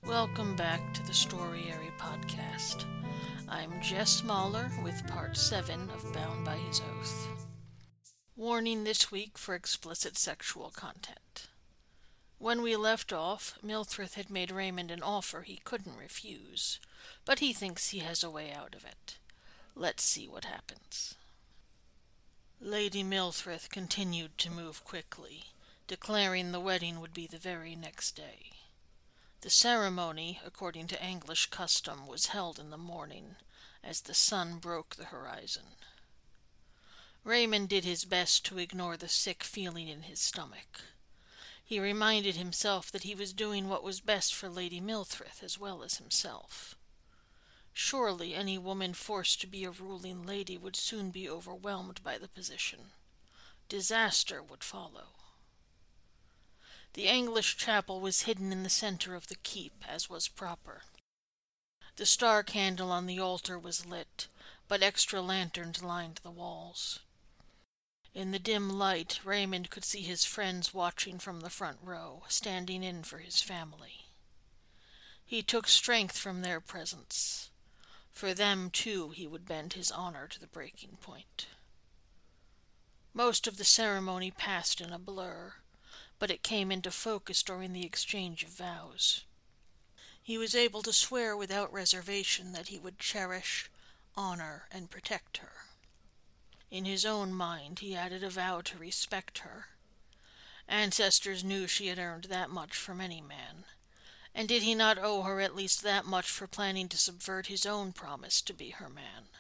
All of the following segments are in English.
Welcome back to the Storyary Podcast. I'm Jess Mahler with Part 7 of Bound by His Oath. Warning this week for explicit sexual content. When we left off, Milthryth had made Raymond an offer he couldn't refuse, but he thinks he has a way out of it. Let's see what happens. Lady Milthryth continued to move quickly, declaring the wedding would be the very next day. The ceremony, according to English custom, was held in the morning, as the sun broke the horizon. Raymond did his best to ignore the sick feeling in his stomach. He reminded himself that he was doing what was best for Lady Milthryth as well as himself. Surely any woman forced to be a ruling lady would soon be overwhelmed by the position. Disaster would follow. The English chapel was hidden in the center of the keep, as was proper. The star candle on the altar was lit, but extra lanterns lined the walls. In the dim light, Raymond could see his friends watching from the front row, standing in for his family. He took strength from their presence. For them, too, he would bend his honor to the breaking point. Most of the ceremony passed in a blur, but it came into focus during the exchange of vows. He was able to swear without reservation that he would cherish, honor, and protect her. In his own mind, he added a vow to respect her. Ancestors knew she had earned that much from any man, and did he not owe her at least that much for planning to subvert his own promise to be her man?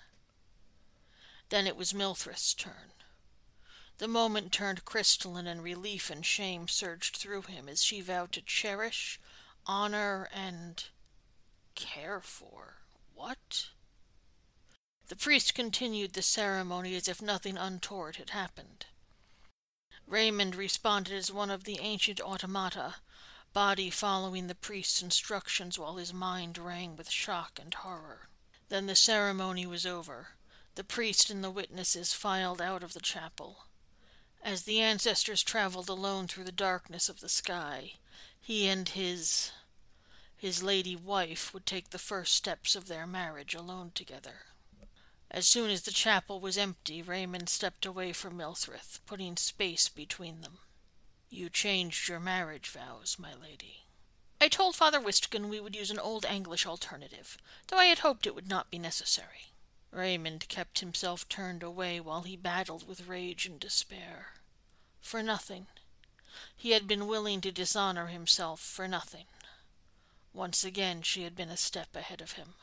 Then it was Milthryth's turn. The moment turned crystalline, and relief and shame surged through him as she vowed to cherish, honor, and care for. What? The priest continued the ceremony as if nothing untoward had happened. Raymond responded as one of the ancient automata, body following the priest's instructions while his mind rang with shock and horror. Then the ceremony was over. The priest and the witnesses filed out of the chapel. As the ancestors traveled alone through the darkness of the sky, he and his lady wife would take the first steps of their marriage alone together. As soon as the chapel was empty, Raymond stepped away from Milthryth, putting space between them. "You changed your marriage vows, my lady." "I told Father Wistgon we would use an old English alternative, though I had hoped it would not be necessary." Raymond kept himself turned away while he battled with rage and despair. For nothing. He had been willing to dishonor himself for nothing. Once again she had been a step ahead of him.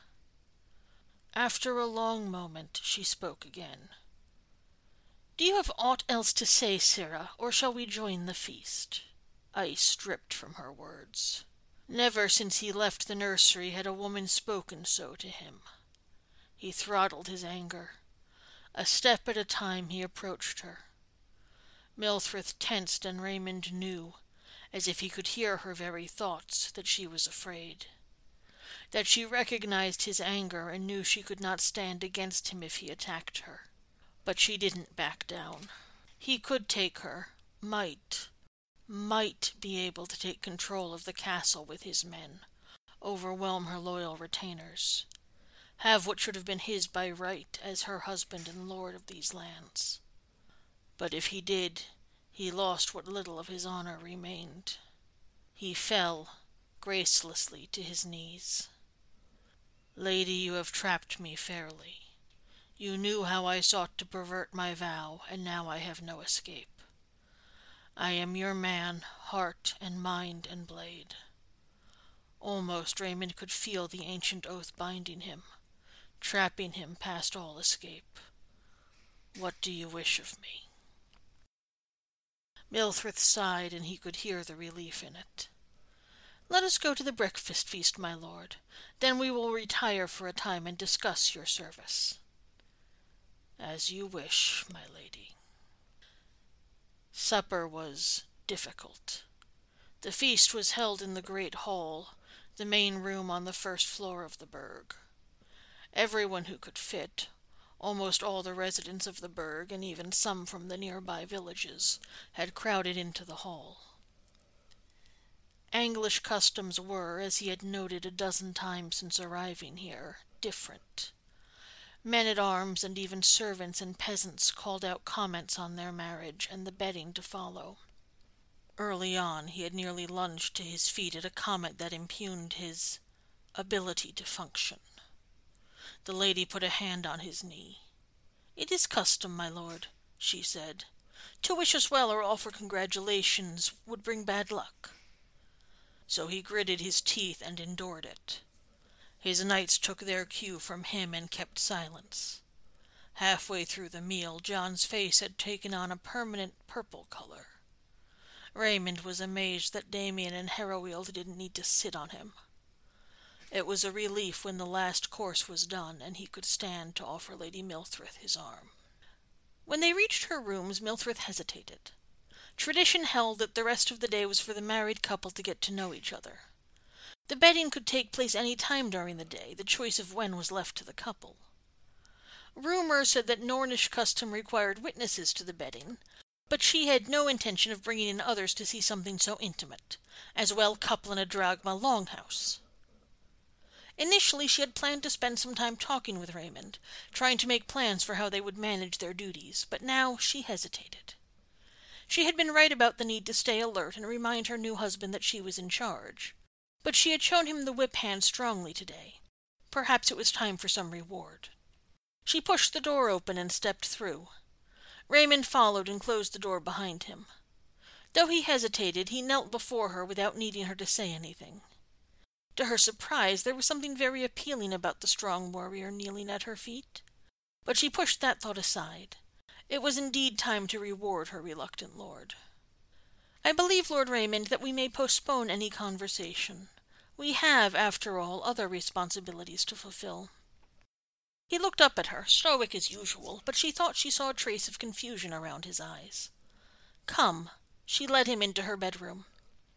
After a long moment, she spoke again. "Do you have aught else to say, Sirrah, or shall we join the feast?" Ice dripped from her words. Never since he left the nursery had a woman spoken so to him. He throttled his anger. A step at a time he approached her. Milthryth tensed, and Raymond knew, as if he could hear her very thoughts, that she was afraid. That she recognized his anger and knew she could not stand against him if he attacked her. But she didn't back down. He could take her, might be able to take control of the castle with his men, overwhelm her loyal retainers, have what should have been his by right as her husband and lord of these lands. But if he did, he lost what little of his honor remained. He fell gracelessly to his knees. "Lady, you have trapped me fairly. You knew how I sought to pervert my vow, and now I have no escape. I am your man, heart and mind and blade." Almost Raymond could feel the ancient oath binding him, trapping him past all escape. "What do you wish of me?" Milthryth sighed, and he could hear the relief in it. "Let us go to the breakfast feast, my lord. Then we will retire for a time and discuss your service." "As you wish, my lady." Supper was difficult. The feast was held in the great hall, the main room on the first floor of the burg. Everyone who could fit, almost all the residents of the burg, and even some from the nearby villages, had crowded into the hall. English customs were, as he had noted a dozen times since arriving here, different. Men-at-arms and even servants and peasants called out comments on their marriage and the bedding to follow. Early on he had nearly lunged to his feet at a comment that impugned his ability to function. The lady put a hand on his knee. "It is custom, my lord," she said. "To wish us well or offer congratulations would bring bad luck." So he gritted his teeth and endured it. His knights took their cue from him and kept silence. Halfway through the meal, John's face had taken on a permanent purple color. Raymond was amazed that Damien and Heroild didn't need to sit on him. It was a relief when the last course was done, and he could stand to offer Lady Milthrith his arm. When they reached her rooms, Milthrith hesitated. Tradition held that the rest of the day was for the married couple to get to know each other. The bedding could take place any time during the day. The choice of when was left to the couple. Rumor said that Nornish custom required witnesses to the bedding, but she had no intention of bringing in others to see something so intimate. As well couple in a drachma longhouse. Initially she had planned to spend some time talking with Raymond, trying to make plans for how they would manage their duties, but now she hesitated. She had been right about the need to stay alert and remind her new husband that she was in charge, but she had shown him the whip hand strongly today. Perhaps it was time for some reward. She pushed the door open and stepped through. Raymond followed and closed the door behind him. Though he hesitated, he knelt before her without needing her to say anything. To her surprise, there was something very appealing about the strong warrior kneeling at her feet. But she pushed that thought aside. It was indeed time to reward her reluctant lord. "I believe, Lord Raymond, that we may postpone any conversation. We have, after all, other responsibilities to fulfill." He looked up at her, stoic as usual, but she thought she saw a trace of confusion around his eyes. "Come." She led him into her bedroom.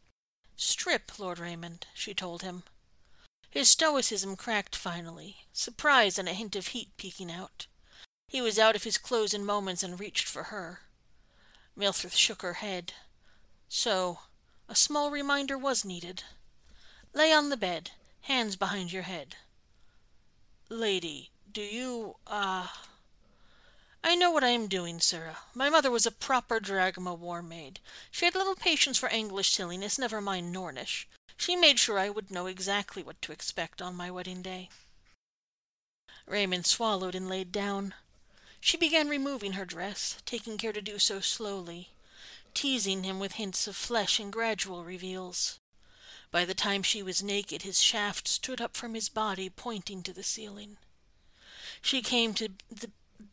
"Strip, Lord Raymond," she told him. His stoicism cracked finally, surprise and a hint of heat peeking out. He was out of his clothes in moments and reached for her. Milthrith shook her head. So, a small reminder was needed. "Lay on the bed, hands behind your head." "Lady, do you, "I know what I am doing, sirrah. My mother was a proper drachma war maid. She had little patience for English silliness, never mind Nornish. She made sure I would know exactly what to expect on my wedding day." Raymond swallowed and laid down. She began removing her dress, taking care to do so slowly, teasing him with hints of flesh and gradual reveals. By the time she was naked, his shaft stood up from his body, pointing to the ceiling. She came to the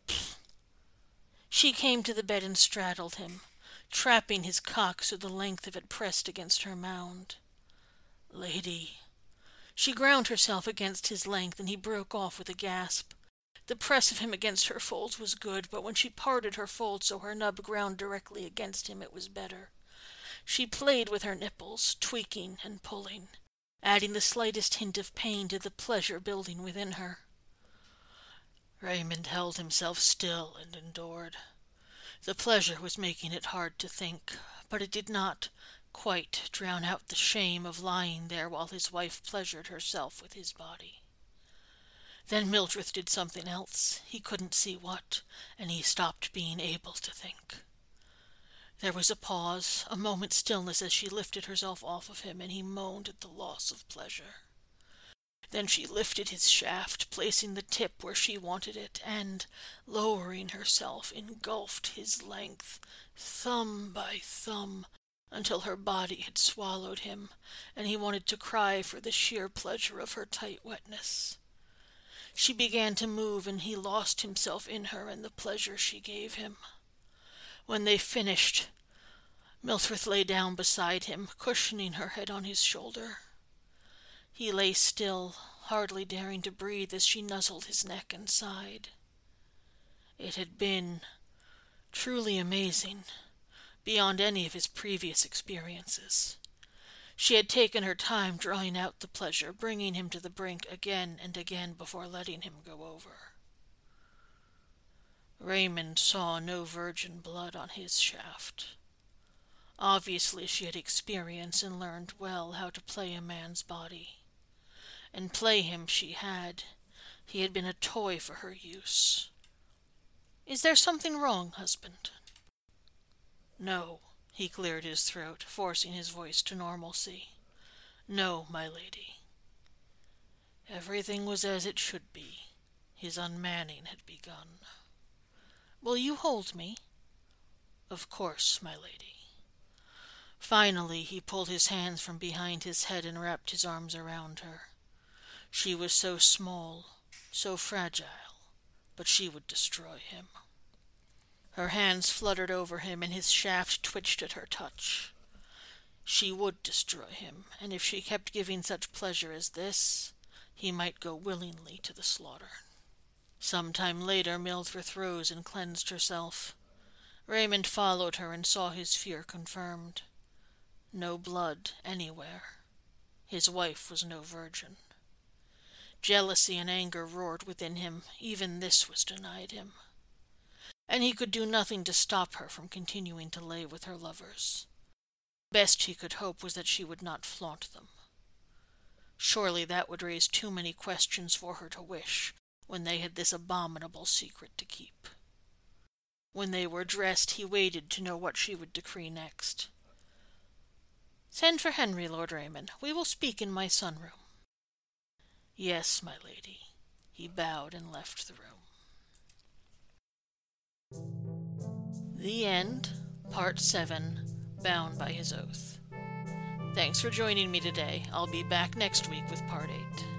bed and straddled him, trapping his cock so the length of it pressed against her mound. "Lady." She ground herself against his length, and he broke off with a gasp. The press of him against her folds was good, but when she parted her folds so her nub ground directly against him, it was better. She played with her nipples, tweaking and pulling, adding the slightest hint of pain to the pleasure building within her. Raymond held himself still and endured. The pleasure was making it hard to think, but it did not quite drown out the shame of lying there while his wife pleasured herself with his body. Then Mildred did something else. He couldn't see what, and he stopped being able to think. There was a pause, a moment's stillness as she lifted herself off of him, and he moaned at the loss of pleasure. Then she lifted his shaft, placing the tip where she wanted it, and, lowering herself, engulfed his length, thumb by thumb, until her body had swallowed him, and he wanted to cry for the sheer pleasure of her tight wetness. She began to move, and he lost himself in her and the pleasure she gave him. When they finished, Milthrith lay down beside him, cushioning her head on his shoulder. He lay still, hardly daring to breathe as she nuzzled his neck and sighed. It had been truly amazing, beyond any of his previous experiences. She had taken her time drawing out the pleasure, bringing him to the brink again and again before letting him go over. Raymond saw no virgin blood on his shaft. Obviously she had experience and learned well how to play a man's body. And play him she had. He had been a toy for her use. "Is there something wrong, husband?" "No," he cleared his throat, forcing his voice to normalcy. "No, my lady." Everything was as it should be. His unmanning had begun. "Will you hold me?" "Of course, my lady." Finally he pulled his hands from behind his head and wrapped his arms around her. She was so small, so fragile, but she would destroy him. Her hands fluttered over him, and his shaft twitched at her touch. She would destroy him, and if she kept giving such pleasure as this, he might go willingly to the slaughter. Some time later Mildred rose and cleansed herself. Raymond followed her and saw his fear confirmed. No blood anywhere. His wife was no virgin. Jealousy and anger roared within him. Even this was denied him. And he could do nothing to stop her from continuing to lay with her lovers. Best he could hope was that she would not flaunt them. Surely that would raise too many questions for her to wish, when they had this abominable secret to keep. When they were dressed, he waited to know what she would decree next. "Send for Henry, Lord Raymond. We will speak in my sunroom." "Yes, my lady." He bowed and left the room. The End, Part 7, Bound by His Oath. Thanks for joining me today. I'll be back next week with Part 8.